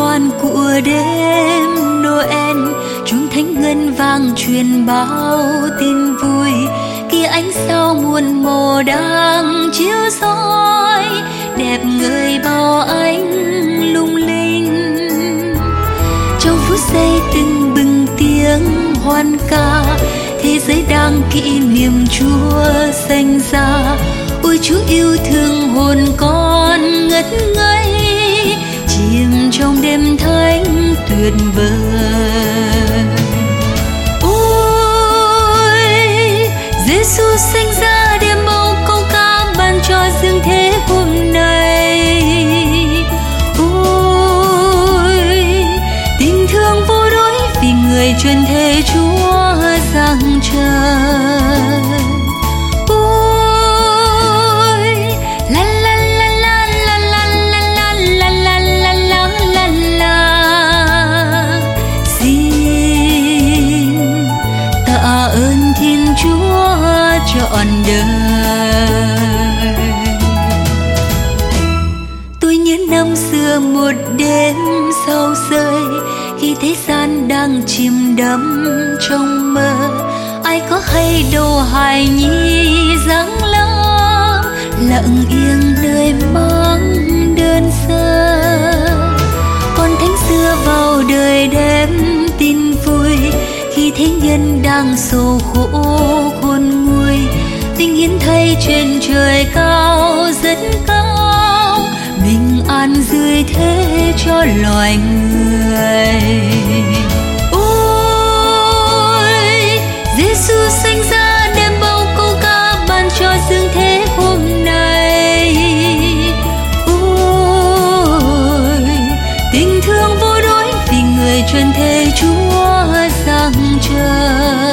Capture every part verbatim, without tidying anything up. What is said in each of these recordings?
hoan của đêm Noel, chuông thánh ngân vang truyền bao tin vui. Kia ánh sao muôn màu đang chiếu soi, đẹp người bao ánh lung linh. Trong phút giây tưng bừng tiếng hoan ca, thế giới đang kỷ niệm Chúa sinh ra. Ôi Chúa yêu thương hồn con ngất ngây, chìm trong đêm thánh tuyệt vời. Ôi Giêsu sinh ra, đêm bầu câu ca ban cho dương thế hôm nay. Ôi tình thương vô đối vì người truyền thế Chúa giang trời. Trọn đời tôi nhớ năm xưa một đêm sao rơi, khi thế gian đang chìm đắm trong mơ. Ai có hay đâu hài nhi dáng lắm, lặng yên nơi mang đơn sơ. Con thánh xưa vào đời đem tin vui, khi thế nhân đang sầu khổ khôn nguôi. Tình hiến thay trên trời cao rất cao, bình an dưới thế cho loài người. Ôi Giêsu sinh ra, đêm bầu câu ca ban cho dương thế hôm nay. Ôi tình thương vô đối vì người truyền thế Chúa giang trời.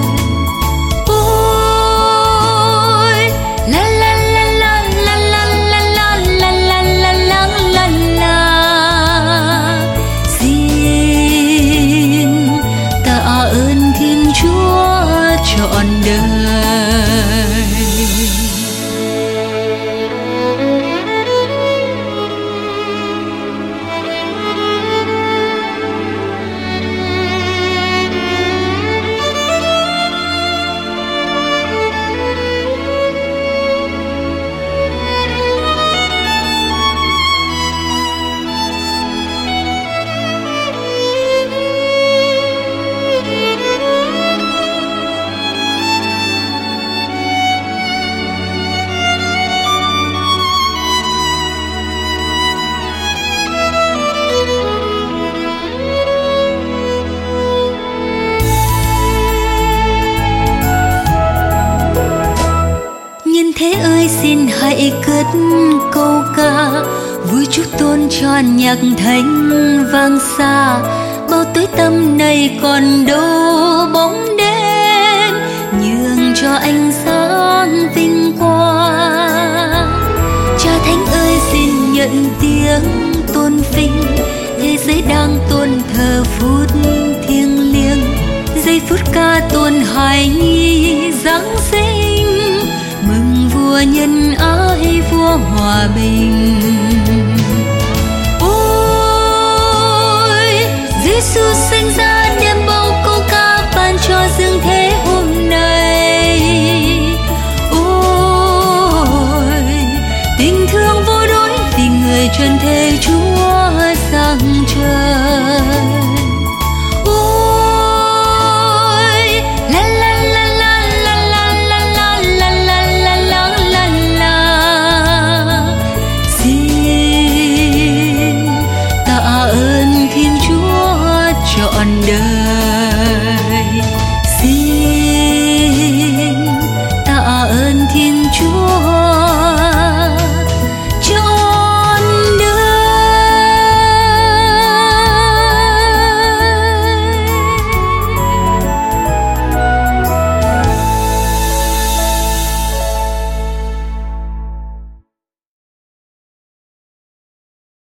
Trọn đời xin hãy cất câu ca vui chúc tôn tròn nhạc thánh vang xa. Bao tối tăm này còn đâu bóng đêm, nhường cho ánh sáng vinh quang. Cha thánh ơi xin nhận tiếng tôn vinh, thế giới đang tôn thờ phút thiêng liêng. Giây phút ca tôn hài nhi giáng sinh, mừng vua nhân ái vua hòa bình.